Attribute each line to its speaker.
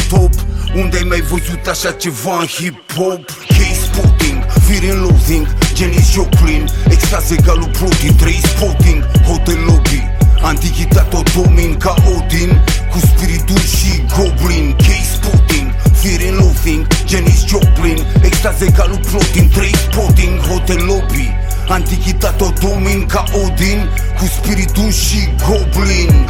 Speaker 1: top. Unde ai mai văzut așa ceva în hip-hop? K-spotting, fear and loathing, Janis Joplin, extaz egalul protein, Trainspotting, hotel lobby, antichitate o domin ca Odin, cu spiritul și goblin. K-spotting, fear and loathing, Janis Joplin, extaz egalul protein, Trainspotting, hotel lobby, antichitate o domin ca Odin, cu spiritul și goblin.